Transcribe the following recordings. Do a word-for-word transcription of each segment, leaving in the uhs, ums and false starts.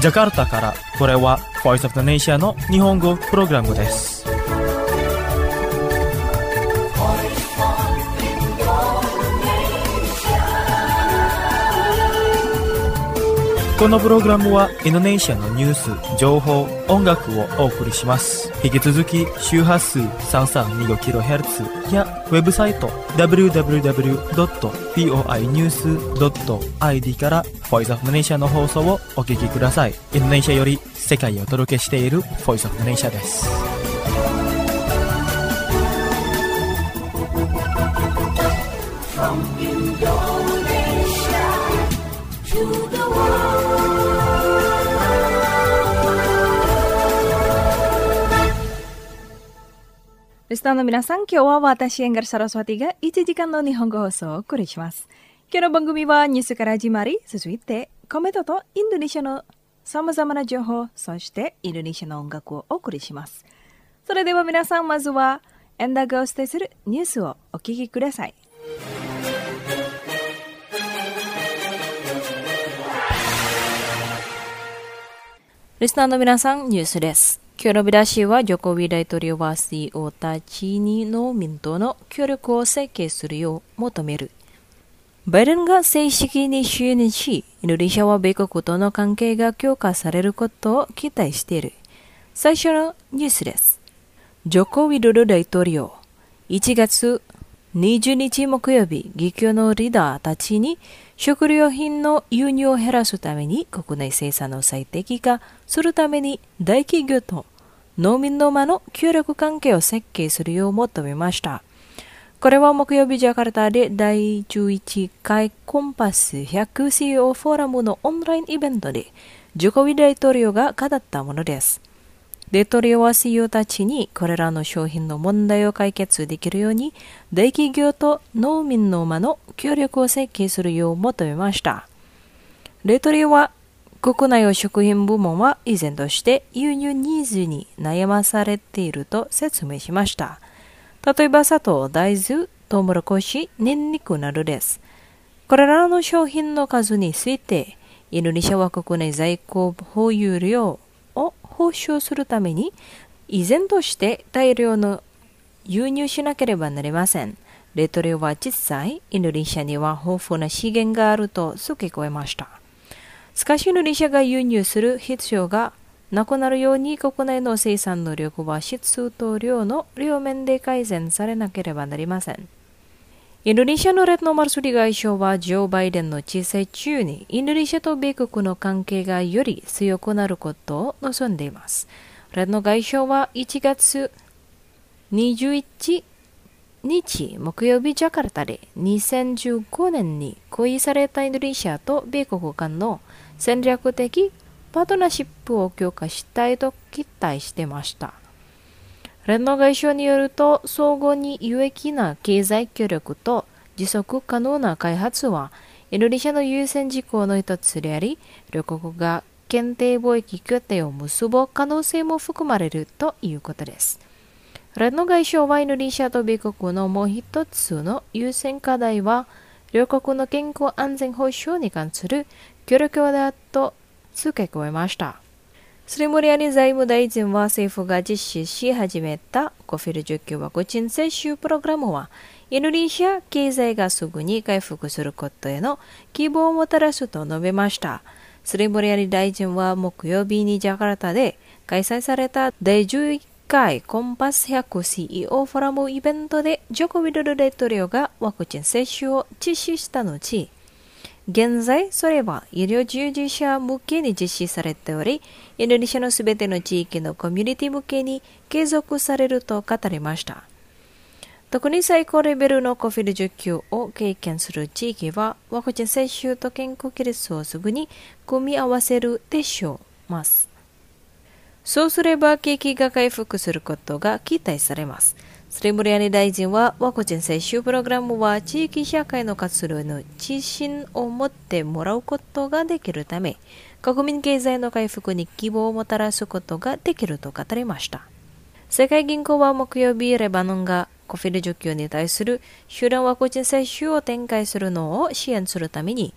ジャカルタから、これは Voice of the Nation の日本語プログラムです。このプログラムはインドネシアのニュース、情報、音楽をお送りします。引き続き周波数 さんさんにごキロヘルツ やウェブサイト ダブリューダブリューダブリュードットボイニュースドットアイディー から Voice of the Nation の放送をお聞きください。インドネシアより世界をお届けしている Voice of the Nation です。 リスナーの皆さん、今日は私、エンガル・サラスワティがいちじかんの日本語放送をお送りします。今日の番組はニュースから始まり、続いてコメントとインドネシアのさまざまな情報、そしてインドネシアの音楽をお送りします。それでは皆さん、まずはエンダーがお伝えするニュースをお聞きください。リスナーの皆さん、ニュースです。今日の見出しは、ジョコビ大統領は シーイーオー たちにの民との協力を設計するよう求める。バイデンが正式に就任し、インドネシアは米国との関係が強化されることを期待している。最初のニュースです。ジョコ・ウィドド大統領、いちがつにじゅうにち木曜日、漁協のリーダーたちに食料品の輸入を減らすために国内生産を最適化するために大企業と農民の間の協力関係を設計するよう求めました。これは木曜日ジャカルタでだいじゅういっかいコンパスひゃくシーイーオー フォーラムのオンラインイベントでジョコビ大統領が語ったものです。大統領は シーイーオー たちにこれらの商品の問題を解決できるように大企業と農民の間の協力を設計するよう求めました。大統領は国内の食品部門は依然として輸入ニーズに悩まされていると説明しました。例えば砂糖、大豆、トウモロコシ、ニンニクなどです。これらの商品の数についてインドネシアは国内在庫保有量を保証するために依然として大量の輸入しなければなりません。大統領は実際インドネシアには豊富な資源があると付け加えました。しかしインドネシアが輸入する必要がなくなるように国内の生産能力は質と量の両面で改善されなければなりません。インドネシアのレッノ・マルスリ外相はジョー・バイデンの知性中にインドネシアと米国の関係がより強くなることを望んでいます。レッノ外相はいちがつにじゅういちにち木曜日ジャカルタでにせんじゅうごねんに合意されたインドネシアと米国間の戦略的パートナーシップを強化したいと期待していました。レッノ外相によると、相互に有益な経済協力と持続可能な開発はインドネシアの優先事項の一つであり、両国が検定貿易協定を結ぶ可能性も含まれるということです。レッノ外相はインドネシアと米国のもう一つの優先課題は、両国の健康安全保障に関する協力だと付け加えました。スリムリアニ財務大臣は政府が実施し始めたコフィルじゅうきゅうワクチン接種プログラムはインドネシア経済がすぐに回復することへの希望をもたらすと述べました。スリムリアニ大臣は木曜日にジャカルタで開催されただいじゅういっかいコンパスひゃくシーイーオー フォーラムイベントでジョコ・ウィドド大統領がワクチン接種を実施した後、現在それは医療従事者向けに実施されており、インドネシアのすべての地域のコミュニティ向けに継続されると語りました。特に最高レベルのコフィルじゅうきゅうを経験する地域はワクチン接種と健康ケースをすぐに組み合わせるでしょうます。そうすれば景気が回復することが期待されます。スリムリアニ大臣はワクチン接種プログラムは地域社会の活動の自信を持ってもらうことができるため、国民経済の回復に希望をもたらすことができると語りました。世界銀行は木曜日、レバノンがコフィルじゅうきゅうに対する集団ワクチン接種を展開するのを支援するために、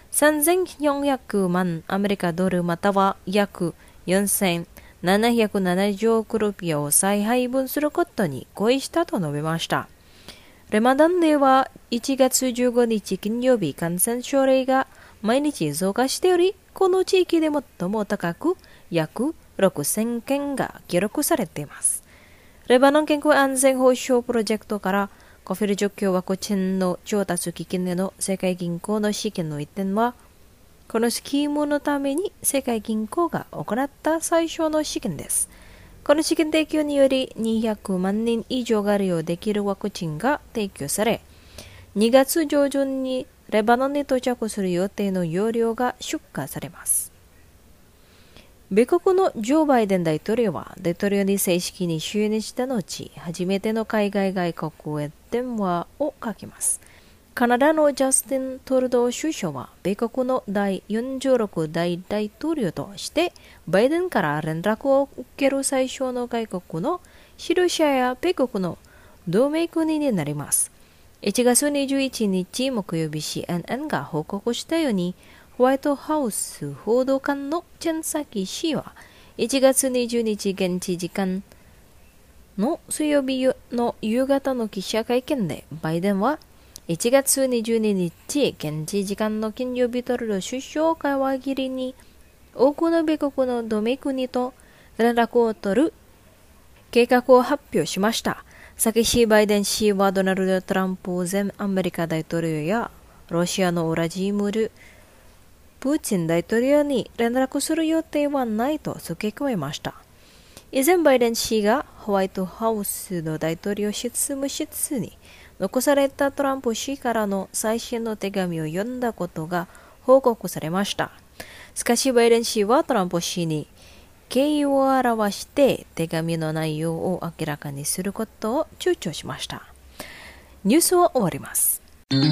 さんぜんよんひゃくまんアメリカドルまたは約よんせんななひゃくななじゅうおくルピアを再配分することに合意したと述べました。レマダンではいちがつじゅうごにち金曜日感染症例が毎日増加しており、この地域で最も高く約ろくせんけんが記録されています。レバノン健康安全保障プロジェクトからコフィル状況ワクチンの調達基金での世界銀行の資金の一点は、このスキームのために世界銀行が行った最初の資金です。この資金提供によりにひゃくまんにん以上が利用できるワクチンが提供され、にがつ上旬にレバノンに到着する予定の容量が出荷されます。米国のジョー・バイデン大統領は大統領に正式に就任した後、初めての海外外国へ電話をかけます。カナダのジャスティン・トルドー首相は米国の第よんじゅうろく代大統領としてバイデンから連絡を受ける最初の外国のシルシアや米国の同盟国になります。いちがつにじゅういちにち木曜日 シーエヌエヌ が報告したように、ホワイトハウス報道官のチェンサキ氏はいちがつにじゅうにち現地時間の水曜日の夕方の記者会見で、バイデンはいちがつにじゅうににち現地時間の金曜日トルドー首相を皮切りに多くの米国の同盟国と連絡を取る計画を発表しました。サキ氏、バイデン氏はドナルド・トランプ前アメリカ大統領やロシアのウラジームル・プーチン大統領に連絡する予定はないと付け加えました。以前バイデン氏がホワイトハウスの大統領執務室に残されたトランプ氏からの最新の手紙を読んだことが報告されました。しかしバイデン氏はトランプ氏に敬意を表して手紙の内容を明らかにすることを躊躇しました。ニュースは終わります。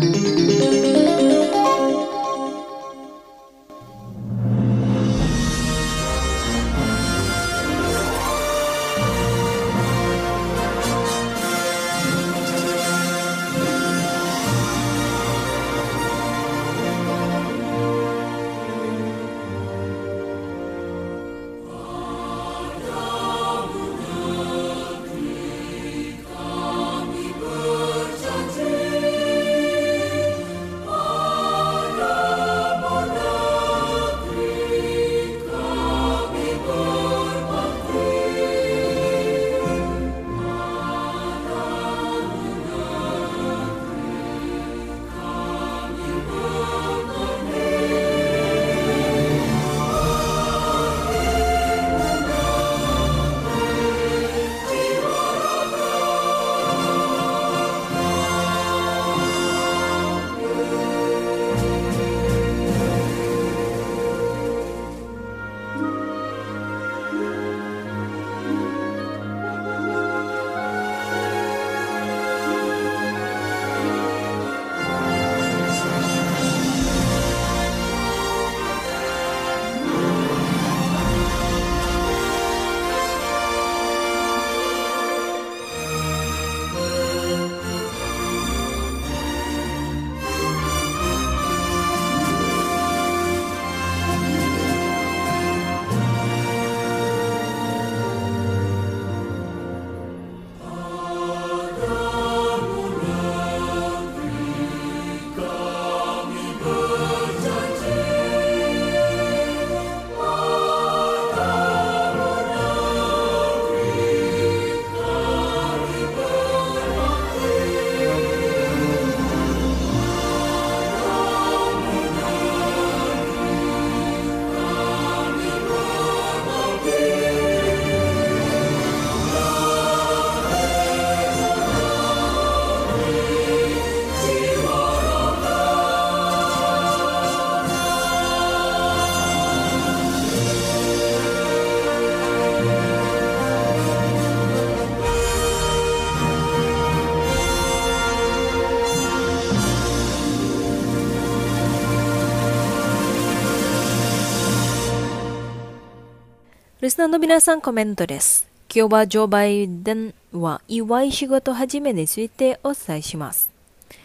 リスナーの皆さん、コメントです。今日はジョー・バイデンは祝い仕事始めについてお伝えします。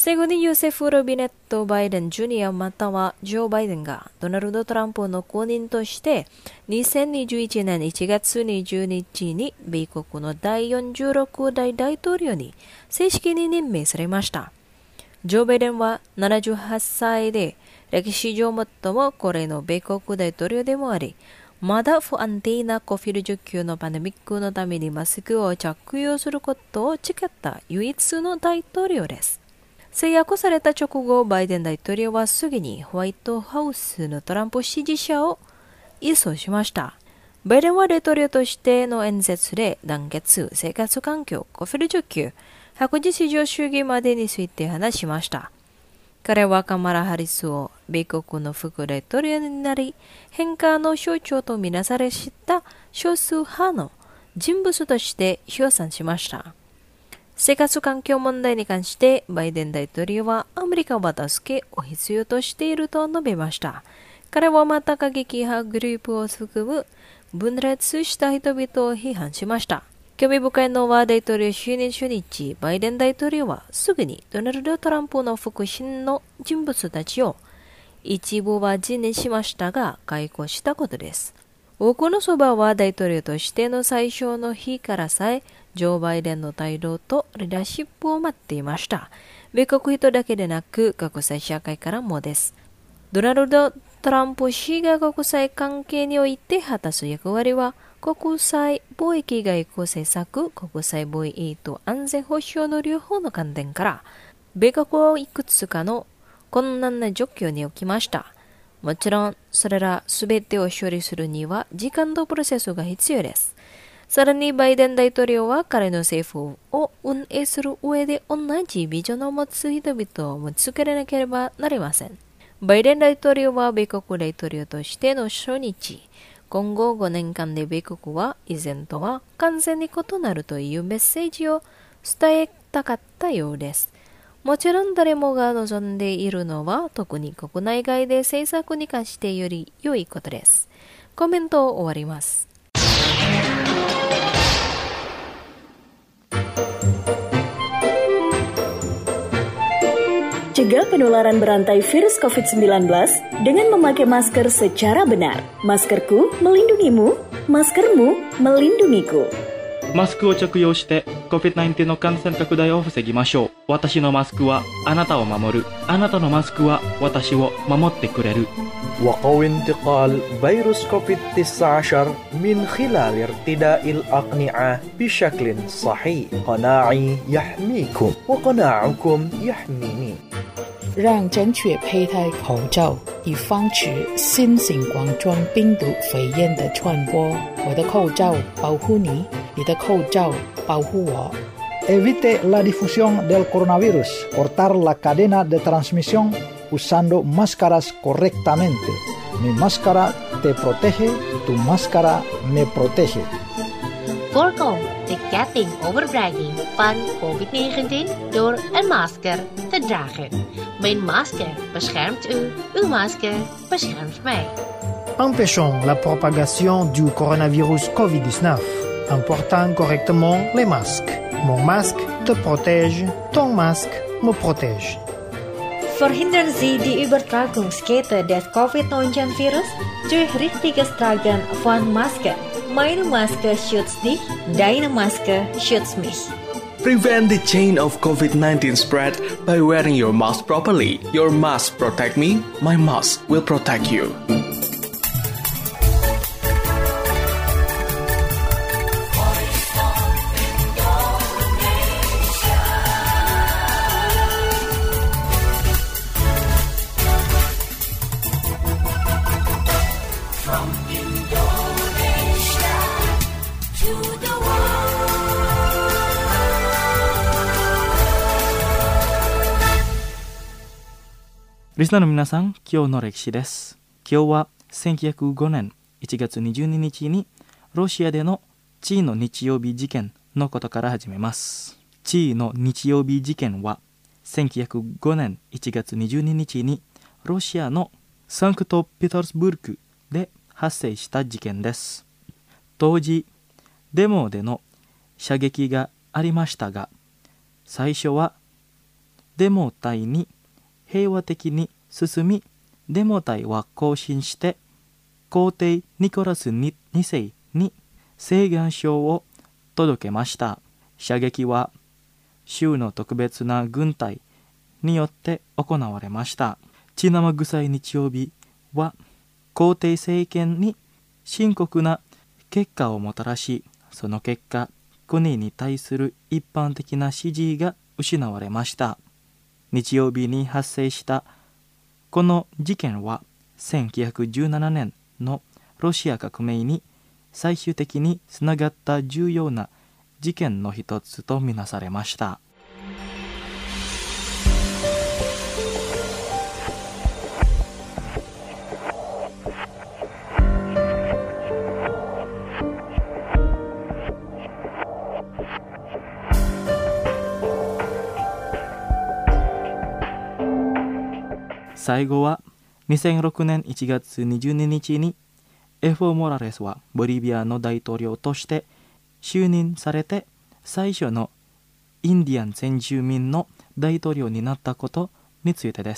最後にヨセフ・ロビネット・バイデン・ジュニアまたはジョー・バイデンがドナルド・トランプの後任としてにせんにじゅういちねんいちがつにじゅうにちに米国のだいよんじゅうろくだい大統領に正式に任命されました。ジョー・バイデンはななじゅうはっさいで歴史上最も高齢の米国大統領でもあり、まだ不安定なコビドじゅうきゅうのパンデミックのためにマスクを着用することを誓った唯一の大統領です。制約された直後、バイデン大統領はすぐにホワイトハウスのトランプ支持者を移送しました。バイデンは大統領としての演説で団結、生活環境、コビドじゅうきゅう、白人至上主義までについて話しました。彼はカマラ・ハリスを米国の副大統領になり、変化の象徴とみなされた少数派の人物として称賛しました。生活環境問題に関してバイデン大統領はアメリカは助けを必要としていると述べました。彼はまた過激派グループを含む分裂した人々を批判しました。興味深いのは大統領就任初日、バイデン大統領はすぐにドナルド・トランプの腹心の人物たちを一部は辞任しましたが解雇したことです。多くのそばは大統領としての最初の日からさえジョー・バイデンの態度とリーダーシップを待っていました。米国人だけでなく国際社会からもです。ドナルド・トランプ氏が国際関係において果たす役割は国際貿易外交政策、国際防衛と安全保障の両方の観点から米国をいくつかの困難な状況に置きました。もちろんそれらすべてを処理するには時間とプロセスが必要です。さらにバイデン大統領は彼の政府を運営する上で同じビジョンを持つ人々を見つけなければなりません。バイデン大統領は米国大統領としての初日、今後ごねんかんで米国は以前とは完全に異なるというメッセージを伝えたかったようです。もちろん誰もが望んでいるのは特に国内外で政策に関してより良いことです。コメントを終わります。 Cegah penularan berantai virus covid sembilan belas dengan memakai masker secara benar. Maskerku melindungimu, maskermu melindungiku. マスクを着用して コビドじゅうきゅう の感染拡大を防ぎましょう。私のマスクはあなたを守る。あなたのマスクは私を守ってくれる。 وقوي انتقال فيروس كوفيد تسعة عشر من خلال ارتداء الأقنعة بشكل صحيح. قناعي يحميكم وقناعكم يحميني. 让正确佩戴口罩，以防止新型冠状病毒肺炎的传播。我的口罩保护你，你的口罩保护我。 Evite la difusión del coronavirus. Cortar la cadena de transmisión usando máscaras correctamente. Mi máscara te protege, tu máscara me protege. Voorkom de ketting overbrenging van covid negentien door een masker te dragen. Mijn masker beschermt u, uw masker beschermt mij. Empêchons la propagation du coronavirus covid dix-neuf en portant correctement les masques. Mon masque te protège, ton masque me protège. Verhindern Sie die Übertragungskette des covid neunzehn virus durch richtiges Tragen von Masken. Meine Maske schützt dich, deine Maske schützt mich. Prevent the chain of covid nineteen spread by wearing your mask properly. Your mask protect me, my mask will protect you. リスナーの皆さん、今日の歴史です。今日はせんきゅうひゃくごねんいちがつにじゅうににちにロシアでの地位の日曜日事件のことから始めます。地位の日曜日事件はせんきゅうひゃくごねんいちがつにじゅうににちにロシアのサンクトペテルスブルクで発生した事件です。当時デモでの射撃がありましたが、最初はデモ隊に平和的に進み、デモ隊は行進して皇帝ニコラスに世に請願書を届けました。射撃は州の特別な軍隊によって行われました。血生臭い日曜日は皇帝政権に深刻な結果をもたらし、その結果、国に対する一般的な支持が失われました。日曜日に発生したこの事件はせんきゅうひゃくじゅうななねんのロシア革命に最終的につながった重要な事件の一つとみなされました。最後はにせんろくねんいちがつにじゅうににちにエフォー・モラレスはボリビアの大統領として就任されて最初のインディアン先住民の大統領になったことについてです。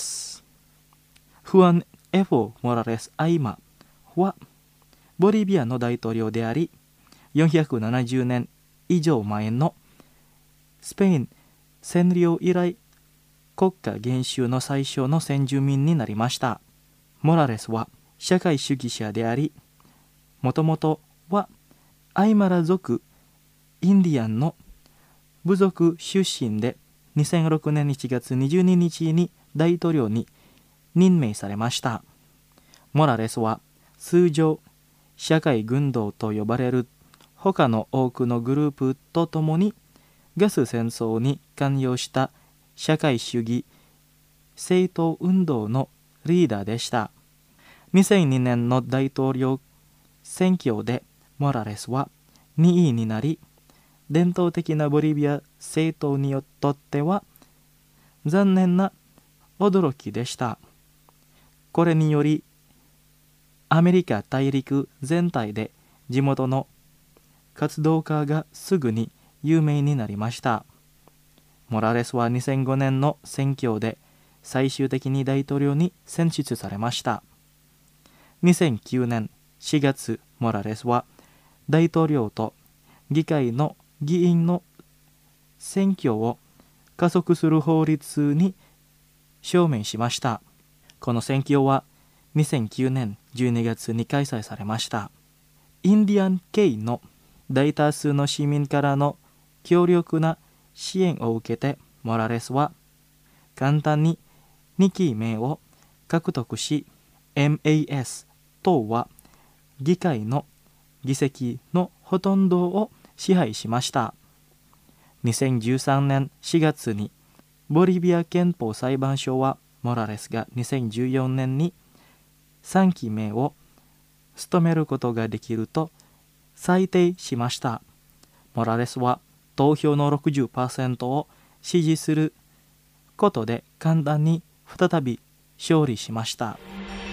フアン・エフォー・モラレス・アイマはボリビアの大統領であり、よんひゃくななじゅうねん以上前のスペイン占領以来国家元首の最初の先住民になりました。モラレスは社会主義者であり、もともとはアイマラ族インディアンの部族出身で、にせんろくねんいちがつにじゅうににちに大統領に任命されました。モラレスは通常社会運動と呼ばれる他の多くのグループとともにガス戦争に関与した社会主義政党運動のリーダーでした。にせんにねんの大統領選挙でモラレスはにいになり、伝統的なボリビア政党にとっては残念な驚きでした。これによりアメリカ大陸全体で地元の活動家がすぐに有名になりました。モラレスはにせんごねんの選挙で最終的に大統領に選出されました。にせんきゅうねんしがつ、モラレスは大統領と議会の議員の選挙を加速する法律に署名しました。この選挙はにせんきゅうねんじゅうにがつに開催されました。インディアン系の大多数の市民からの強力な支援を受けて、モラレスは簡単ににきめを獲得し、 エムエーエス 党は議会の議席のほとんどを支配しました。にせんじゅうさんねんしがつにボリビア憲法裁判所はモラレスがにせんじゅうよねんにさんきめを務めることができると裁定しました。モラレスは投票の ろくじゅっパーセント を支持することで簡単に再び勝利しました。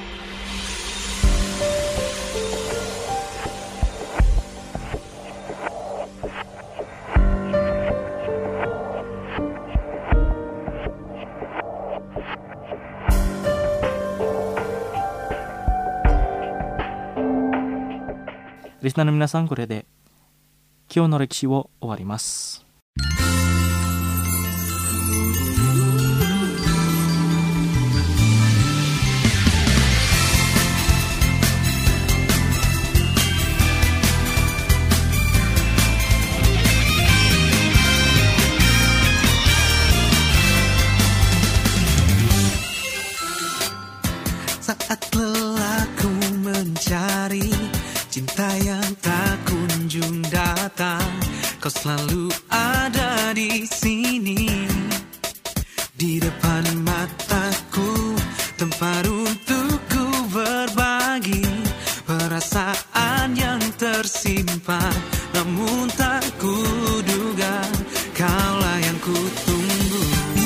リスナーの皆さん、これで今日の歴史を終わります。 Saat lelah ku mencari cinta yang tak kunjung datang, kau selalu ada di sini, di depan mataku, tempat untuk ku berbagi perasaan yang tersimpan, namun tak kuduga kaulah yang ku tunggu.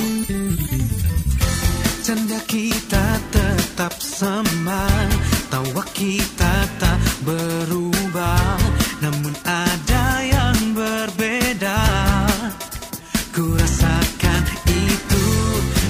Canda kita tetap sama, tawa kita tak berubah, namun ada yang berbeda. Ku rasakan itu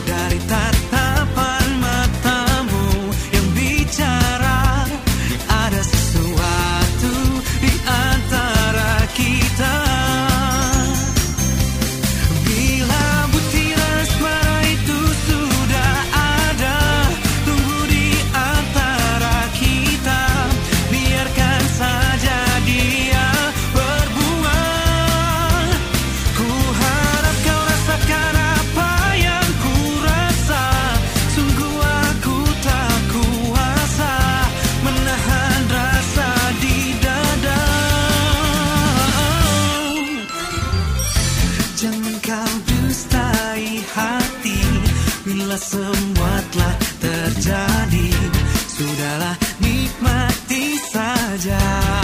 Jangan kau dustai hati bila semua telah terjadi. Sudahlah nikmati saja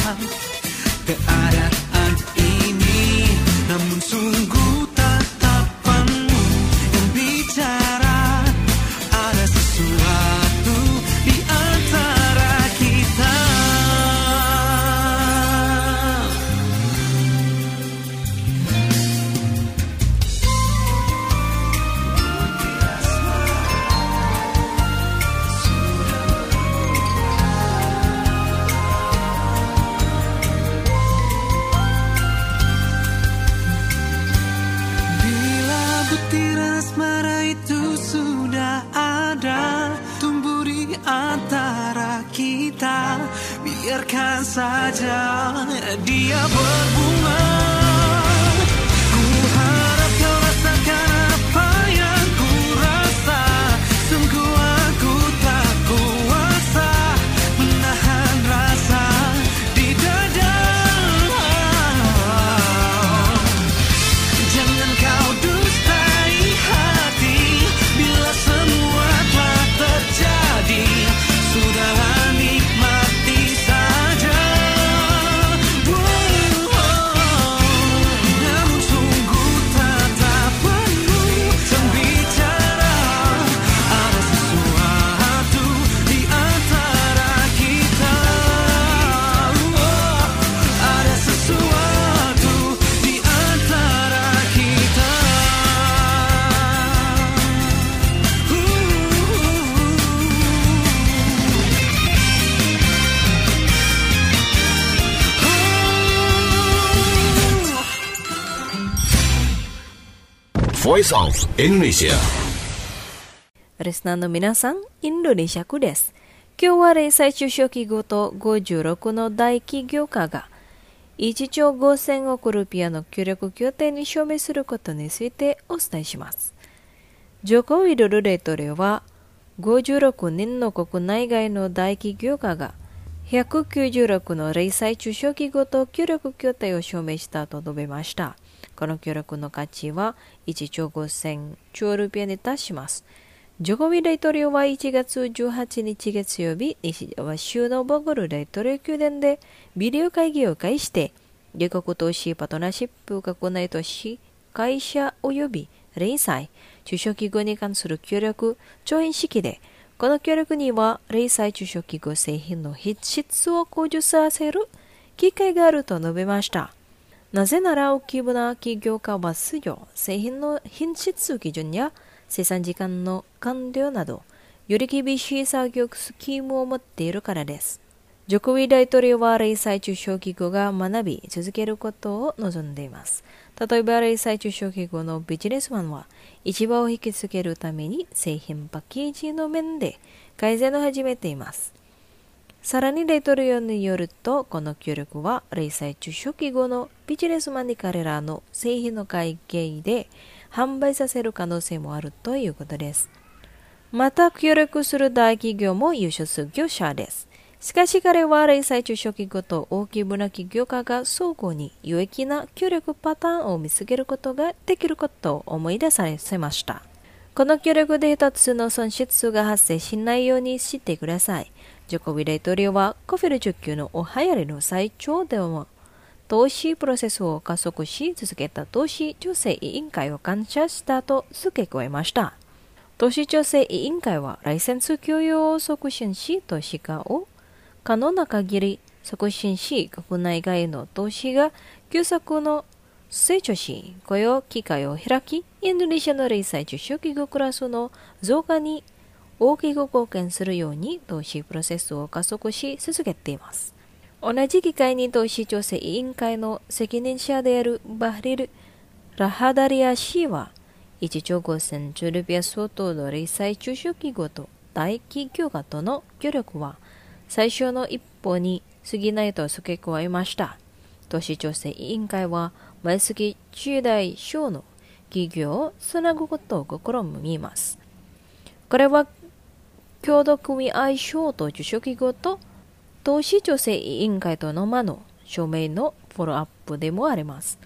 keadaan ini. Namun sungguh tatapanmu yang bicara, ada sesuatu di antara kita. Antara kita, biarkan saja dia berbunga. Ku harap kau rasakan apa yang ku rasa. Sungguh aku tak kuasa menahan rasa di dada. Jangan kau dustai hati bila semua telah terjadi. Sudahlah nikmati saja. Oh, oh. Namun sungguh tatapanmu yang bicara, ada sesuatu di antara kita. Oh, ada sesuatu di antara kita. Voice of Indonesia。 リスナーの皆さん、インドネシア語です。今日は零細中小企業とごじゅうろくの大企業家がいちちょうごせんおくルピアの協力協定に署名することについてお伝えします。ジョコ・ウィドル大統領はごじゅうろくにんの国内外の大企業家がひゃくきゅうじゅうろくの零細中小企業と協力協定を署名したと述べました。この協力の価値はいちちょうごせんちょうルピアに達します。ジョコビ大統領はいちがつじゅうはちにち月曜日、西ジャワ州のボゴル大統領宮殿でビデオ会議を開して、外国投資パートナーシップ国内投資会社及び零細中小企業に関する協力調印式で、この協力には零細中小企業製品の質を向上させる機会があると述べました。なぜなら大規模な企業家はすぐ製品の品質基準や生産時間の完了など、より厳しい作業スキームを持っているからです。ジョコビ大統領は零細中小企業が学び続けることを望んでいます。例えば零細中小企業のビジネスマンは市場を引きつけるために製品パッケージの面で改善を始めています。さらに大統領によると、この協力は零細中小企業のビジネスマンに彼らの製品の会計で販売させる可能性もあるということです。また協力する大企業も優秀業者です。しかし彼は零細中小企業と大規模な企業家が相互に有益な協力パターンを見つけることができることを思い出させました。この協力で一つの損失が発生しないようにしてください。ジョコビ大統領はコフィルじゅうきゅうのお流行りの最長でも投資プロセスを加速し続けた投資調整委員会を感謝したと付け加えました。投資調整委員会はライセンス供与を促進し、投資家を可能な限り促進し、国内外の投資が急速の成長し、雇用機会を開き、インドネシアの零細中小企業クラスの増加に大きく貢献するように投資プロセスを加速し続けています。同じ機会に投資調整委員会の責任者であるバハリル・ラハダリア氏はいちちょうごせんちょうルピア相当の零細中小企業と大企業家との協力は最初の一歩に過ぎないと付け加えました。投資調整委員会は毎月中大小の企業をつなぐことを試みます。これは協同組合省と中小企業と投資調整委員会との間の署名のフォローアップでもあります。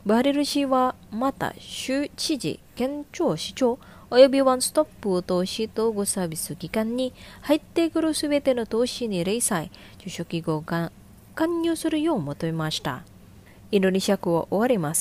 バリル市はまた州知事、県庁市長およびワンストップ投資統合サービス機関に入ってくるすべての投資に零細、中小企業が加入するよう求めました。インドネシア語を終わります。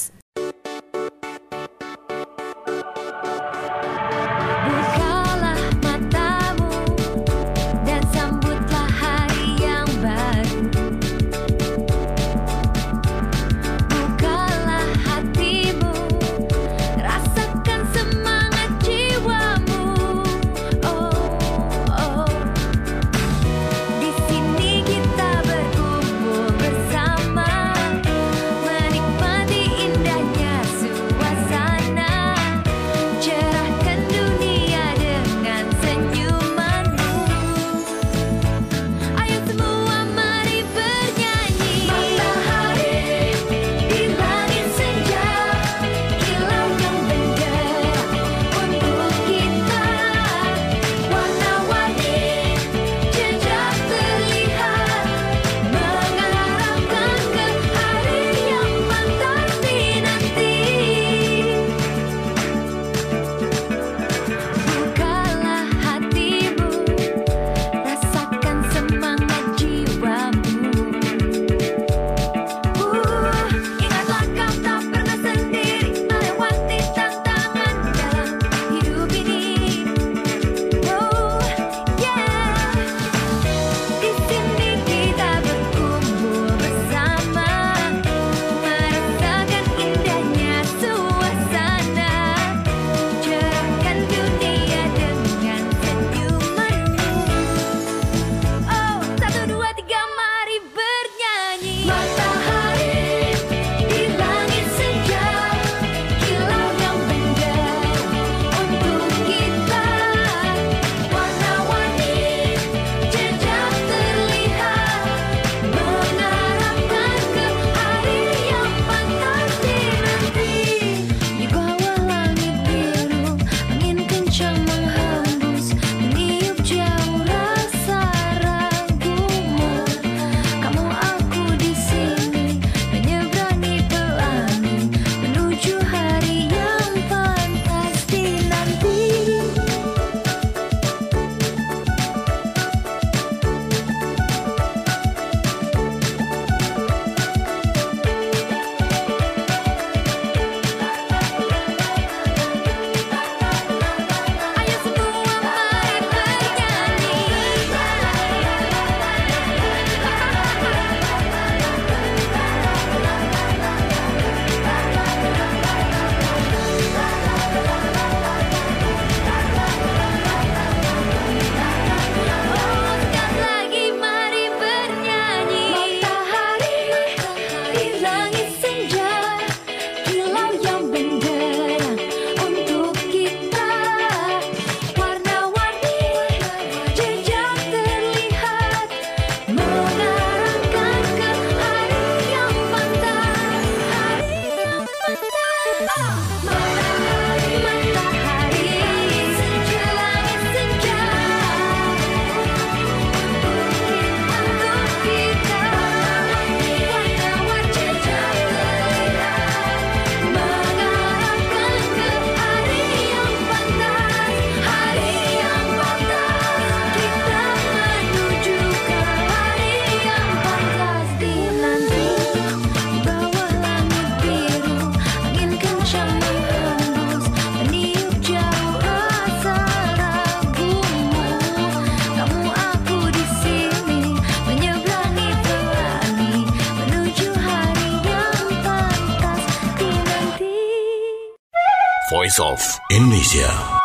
Voice of Indonesia.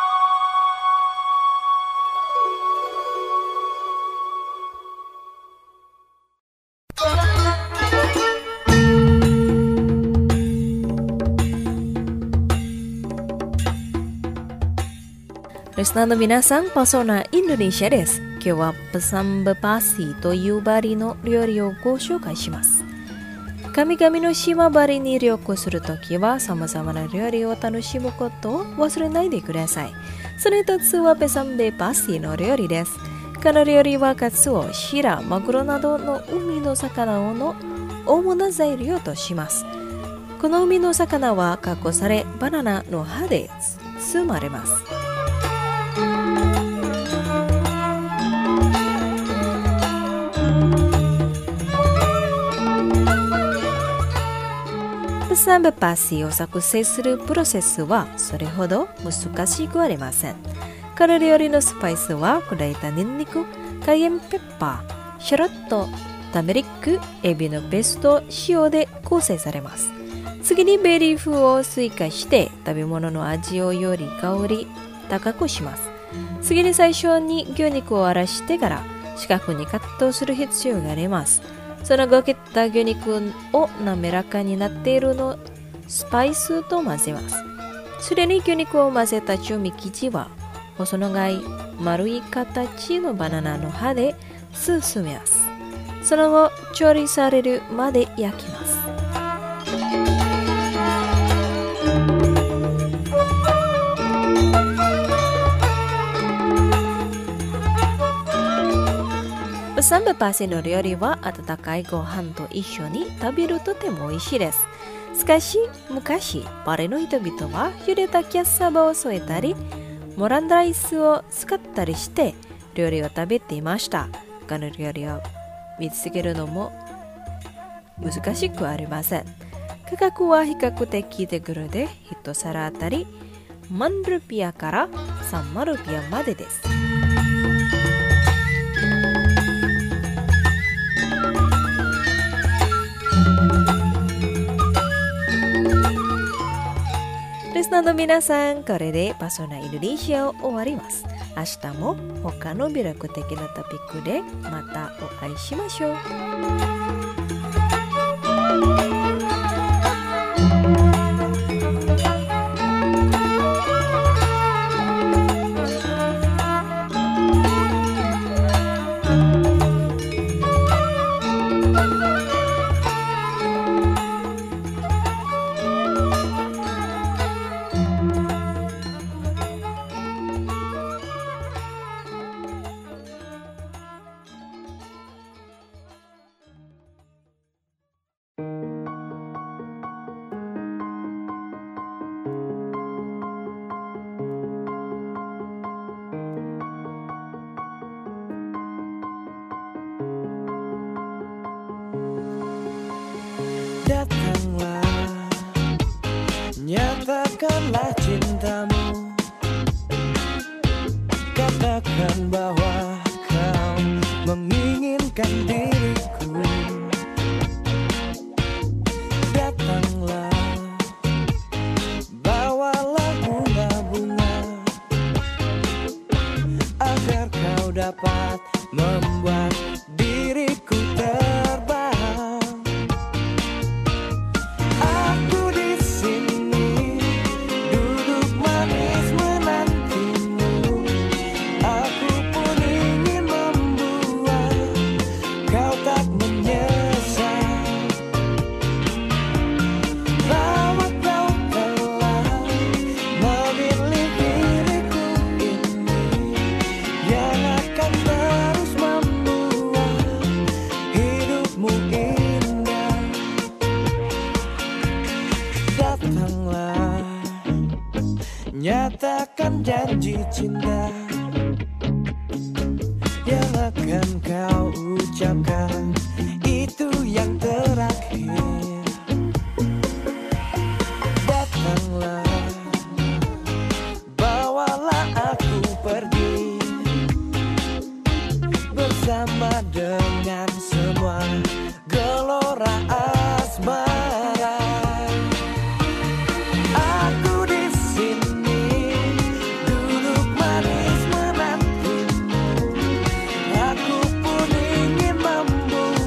Listenerの皆さん、パソナインドネシアです。今日はプサンバパシというバリの料理をご紹介します。神々の島バリに旅行するときは様々な料理を楽しむことを忘れないでください。その一つはペサンベパシの料理です。この料理はカツオ、シラ、マグロなどの海の魚の主な材料とします。 この海の魚は加工されバナナの葉で包まれます。Pesan bepasiを作成するプロセスはそれほど難しくありません。この料理のスパイスは砕いたニンニク、カイエンペッパー、シャロット、タメリック、エビのペースト、塩で構成されます。次にベリーフを追加して食べ物の味をより香り高くします。次に最初に牛肉を荒らしてから四角にカットする必要があります。その後切った牛肉を滑らかになっているのスパイスと混ぜます。それに牛肉を混ぜた調味生地は細長い丸い形のバナナの葉で包みます。その後調理されるまで焼きます。Pesan bepasiの料理は温かいご飯と一緒に食べるとても美味しいです。しかし昔パリの人々は茹でたキャッサバを添えたりモランダライスを使ったりして料理を食べていました。この料理を見つけるのも難しくありません。価格は比較的手頃で一皿あたりマンルピアからさんまんルピアまでです。リスナーの皆さん、これでパソナインドネシアを終わります。明日も他の魅力的なトピックでまたお会いしましょう。 Datanglah, nyatakanlah cintamu. Katakan bahwa kau menginginkan diriku. Datanglah, bawalah bunga-bunga agar kau dapat membuat diriku terbang. Nyatakan janji cinta yang akan kau ucapkan, itu yang terakhir. Datanglah, bawalah aku pergi bersama dengan semua gelora asmara. Aku di sini duduk manis menantimu. Aku pun ingin membuat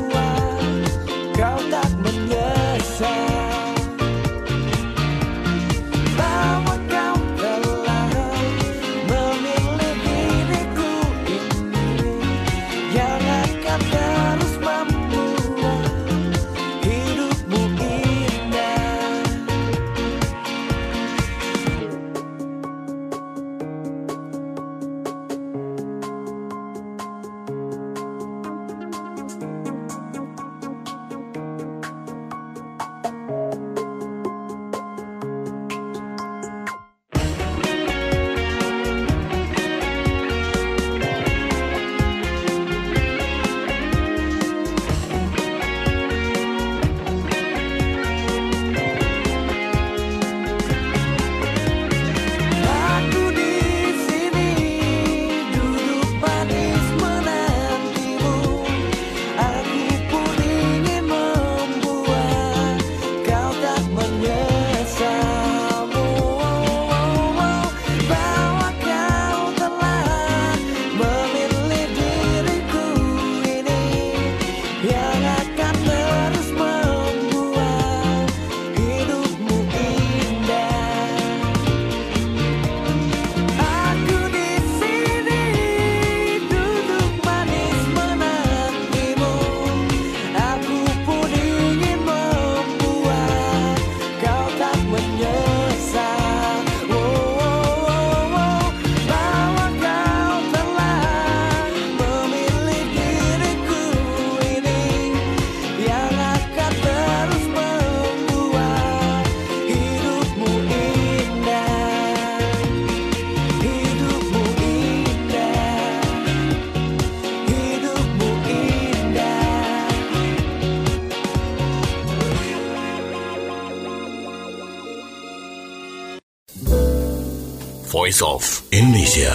Voice of Indonesia.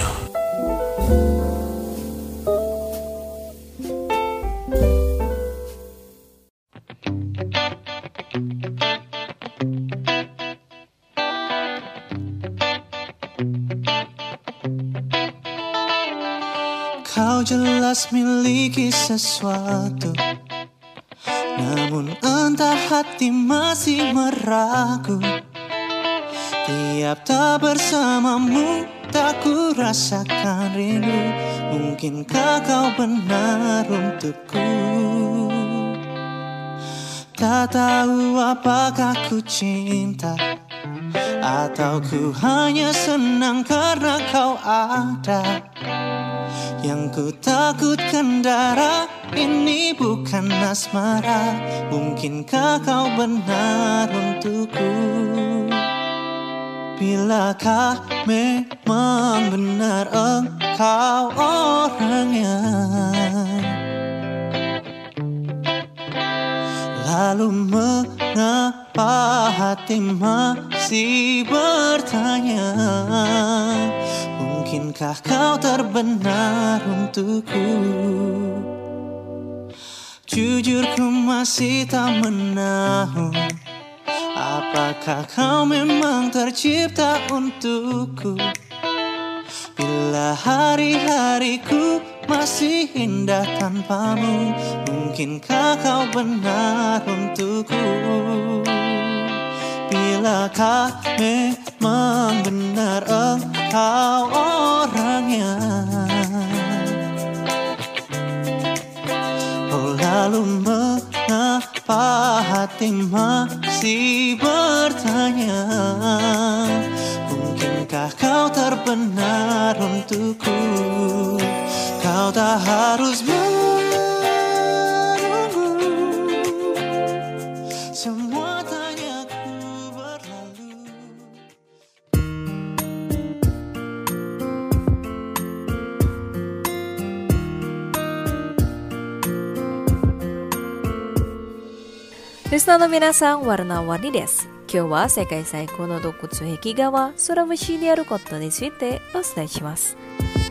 Kau jelas miliki sesuatu, namun entah hati masih meragu. Tiap tak bersamamu, tak ku rasakan rindu. Mungkinkah kau benar untukku? Tak tahu apakah ku cinta, atau ku hanya senang karena kau ada. Yang ku takutkan darah ini bukan asmara. Mungkinkah kau benar untukku? Bilakah memang benar engkau orangnya? Lalu mengapa hati masih bertanya? Mungkinkah kau terbenar untukku? Jujur ku masih tak menahu, apakah kau memang tercipta untukku? Bila hari-hariku masih indah tanpamu, mungkinkah kau benar untukku? Bilakah memang benar engkau orangnya? Oh, lalu mengapa hati masih bertanya? Mungkinkah kau terbenar untukku? Kau tak harus menunggu, semua tanyaku berlalu. Listenerの皆さん、warna-warni desu。今日は世界最高の洞窟壁画は空節にあることについてお伝えします。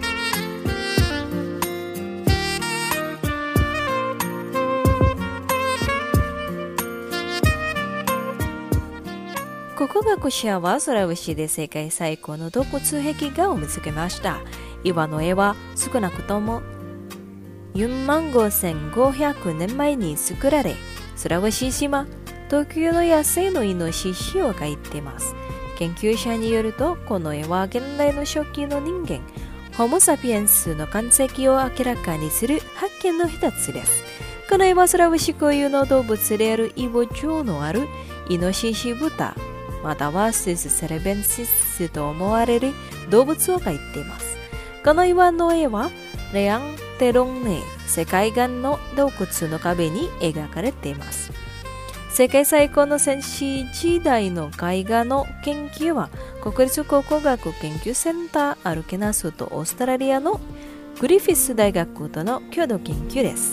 国学者は空節で世界最高の洞窟壁画を見つけました。岩の絵は少なくともよんまんごせんごひゃくねんまえに作られ、空節島、特有の野生のイノシシを描いています。研究者によると、この絵は現代の初期の人間、ホモサピエンスの痕跡を明らかにする発見の一つです。この絵は空節固有の動物であるイボ状のあるイノシシ豚、またはスイスセレベンシスと思われる動物を描いています。この岩の絵はレアンテロンネ世界岩の洞窟の壁に描かれています。世界最高の戦士時代の絵画の研究は国立考古学研究センターアルケナスとオーストラリアのグリフィス大学との共同研究です。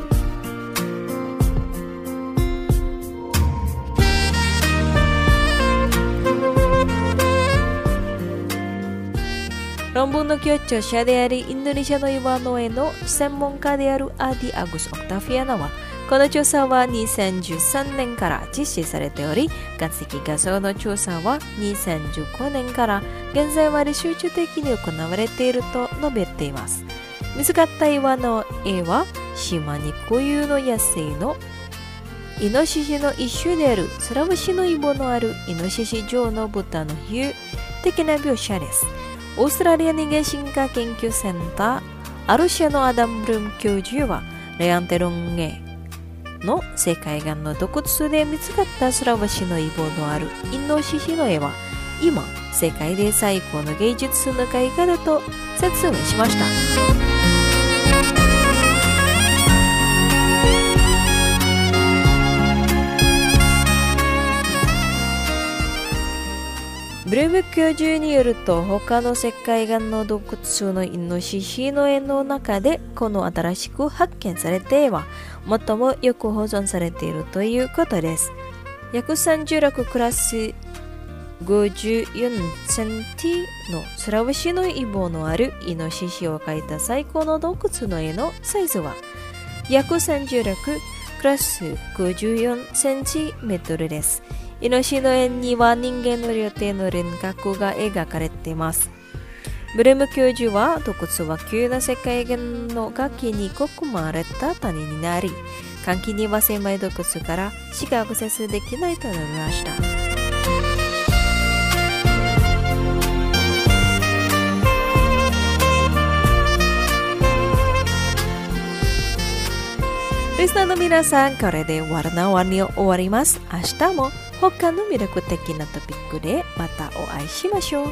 論文の共著者であり、インドネシアの岩の絵の専門家であるアディ・アグス・オクタフィアナは、この調査はにせんじゅうさんねんから実施されており、岩石画像の調査はにせんじゅうごねんから現在まで集中的に行われていると述べています。見つかった岩の絵は、島に固有の野生のイノシシの一種であるスラムシのイボのあるイノシシ状の豚の比喩的な描写です。オーストラリア人間進化研究センターアルシェのアダム・ブルーム教授は、レアンテロンゲの世界岩の洞窟で見つかったスラムシのイボのあるイノシシの絵は、今世界で最高の芸術の絵画だと説明しました。ブルーム教授によると、他の石灰岩の洞窟のイノシシの絵の中で、この新しく発見された絵は最もよく保存されているということです。約さんじゅうろくクラスごじゅうよんセンチのスラブシのイボのあるイノシシを描いた最高の洞窟の絵のサイズは約さんじゅうろくプラスごじゅうよんセンチメートルです。イノシシの絵には人間の両手の輪郭が描かれています。ブレム教授は洞窟は急な世界観の崖に囲まれた谷になり、換気には狭い洞窟からしかアクセスできないと述べました。リスナーの皆さん、これでwarna-warniを終わります。明日も他の魅力的なトピックでまたお会いしましょう。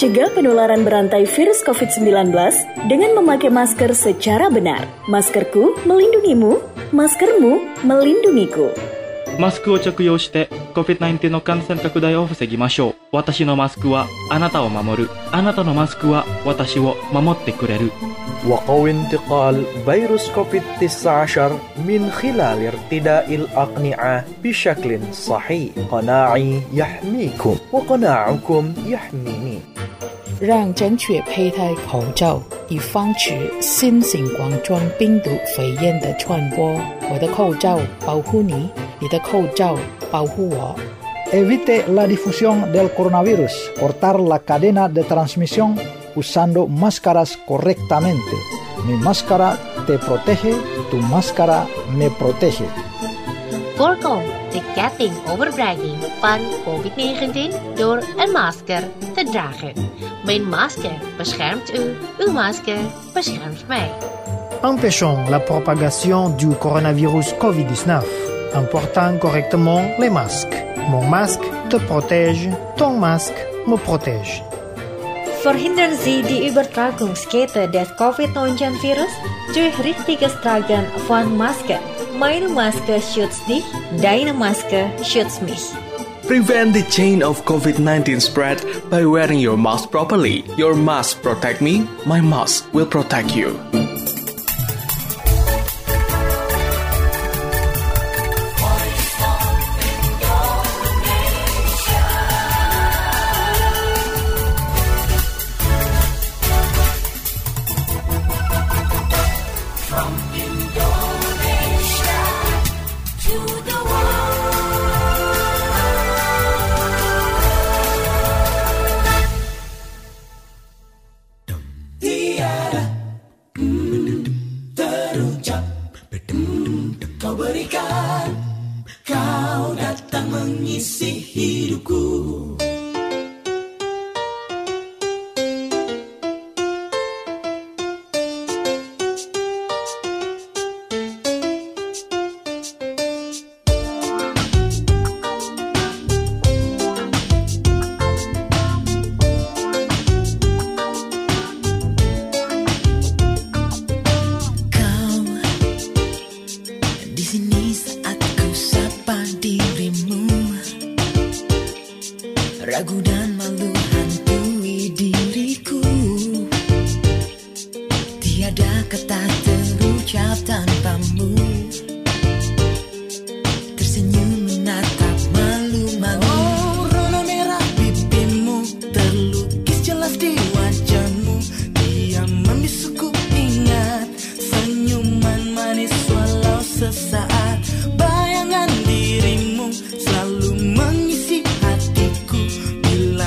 Cegah penularan berantai virus covid sembilan belas dengan memakai masker secara benar. Maskerku melindungimu, maskermu melindungiku. マスクを着用して コビッドナインティーン の感染拡大を防ぎましょう。私のマスクはあなたを守る。あなたのマスクは私を守ってくれる。 وقو انتقال فيروس كوفيد تسعة عشر من خلال ارتداء الأقنعة بشكل صحيح. قناعي يحميكم وقناعكم يحميني. 让正确佩戴口罩，以防止新型冠状病毒肺炎的传播。我的口罩保护你，你的口罩保护我。 Evite la difusión del coronavirus. Cortar la cadena de transmisión usando máscaras correctamente. Mi máscara te protege, tu máscara me protege. Voorkom de ketting overbrenging van covid negentien door een masker te dragen. Mijn masker beschermt u, uw masker beschermt mij. Empêchons la propagation du coronavirus covid dix-neuf en portant correctement les masques. Mon masque te protège, ton masque me protège. Verhindern Sie die Übertragungskette des covid neunzehn Virus durch richtiges Tragen von Maske. Meine Maske schützt dich, deine Maske schützt mich. Prevent the chain of covid nineteen spread by wearing your mask properly. Your mask protect me, my mask will protect you. Kau berikan, kau datang mengisi hidupku. Ragu dan malu hantui diriku. Tiada kata terucap tanpamu. Tersenyum menatap malu-malu. Oh, rona merah pipimu terlukis jelas di wajahmu. Dia membisuku ingat senyuman manis walau sesaat. Bayangan dirimu selalu mengisi hatiku. Bila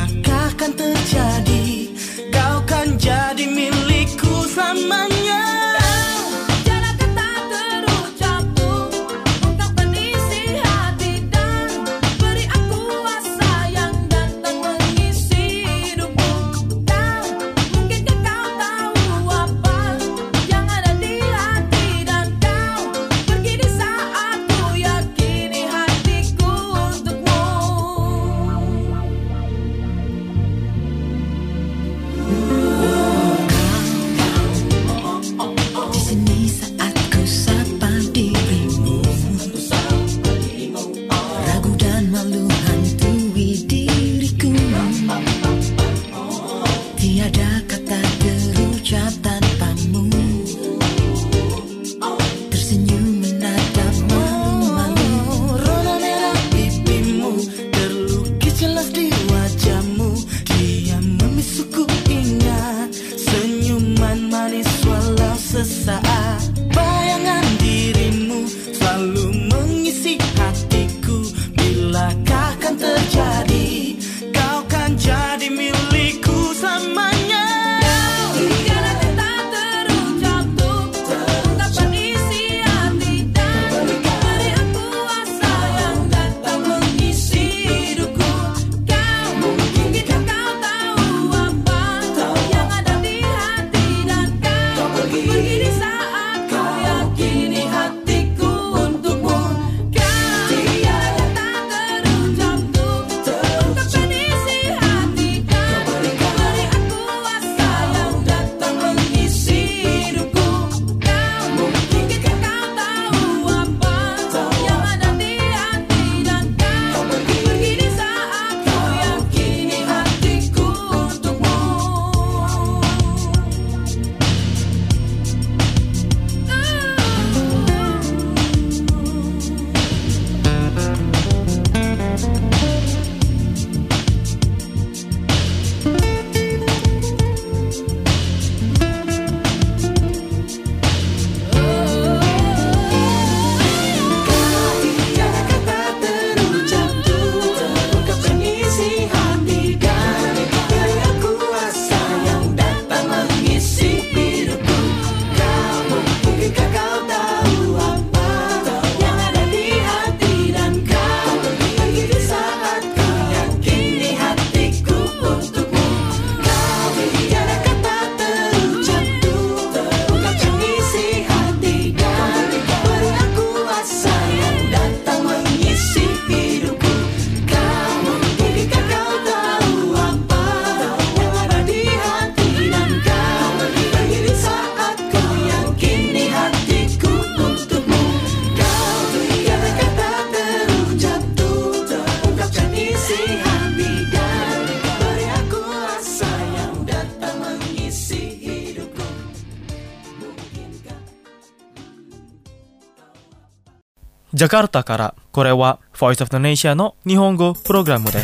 ジャカルタから、これは Voice of Indonesia の日本語プログラムです。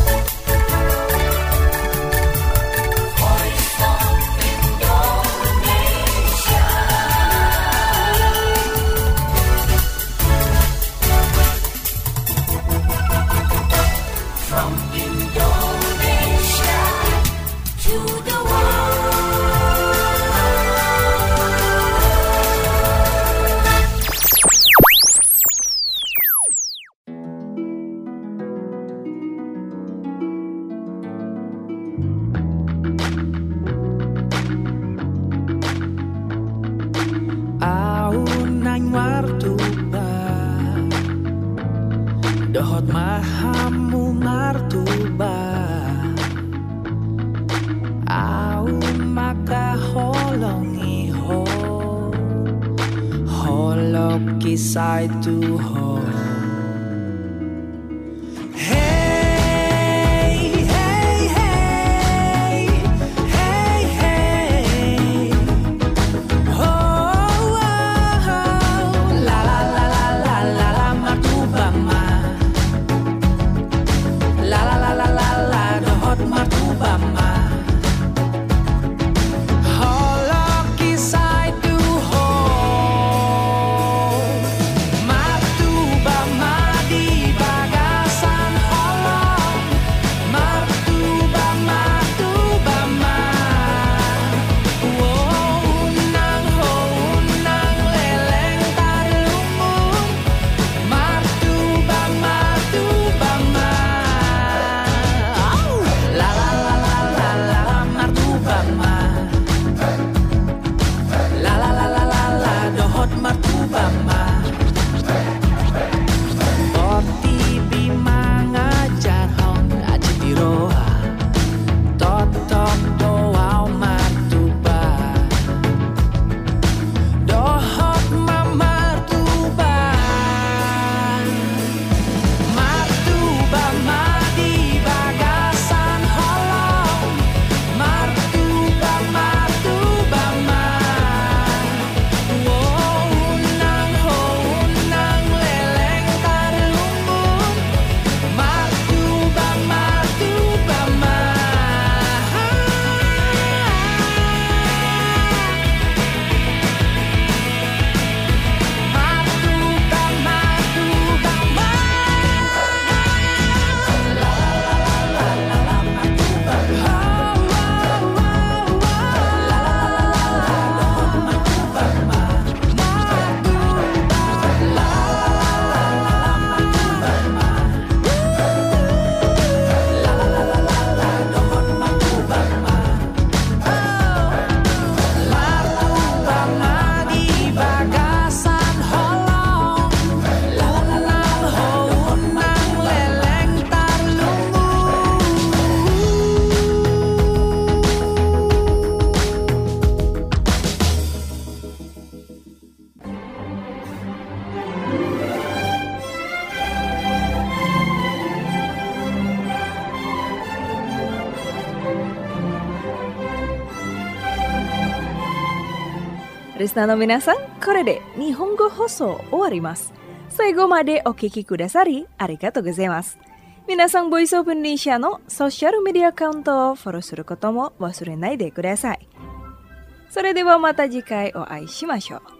Dohot mahamu martuba Au maka holongi ho Holop kisai tu ho Hey, hey, hey Hey, hey Oh, oh, oh La, la, la, la, la, la, la martuba ma La la la la la la dohot martuba ma Holok kisai tu ho Martuba ma di bagasan holong Martuba martuba ma Wow unang ho unang leleng tarungun Martuba martuba ma La la la la la la la martuba ma La la la la la la dohot martuba ma Oti bima ngajar hong aji biroha Totok doau martuba Dohot ma martuba Martuba ma di bagasan holong Martuba martuba ma Wow unang ho unang leleng tarungun Martuba martuba ma Martuba martuba ma La la la la la la martuba ma La la la la la dohot martuba ma Martuba La la la la la martuba ma La la la la la la dohot martuba ma Martuba ma di bagasan holong Unang ho unang leleng tarlungu Risna no minasan, kore de Nihongo Hoso owarimasu. Saigo made o kiki kudasari, arigatou gozaimasu. Minasan Voice of Indonesia no social media accountをフォローすることも忘れないでください。それではまた次回お会いしましょう。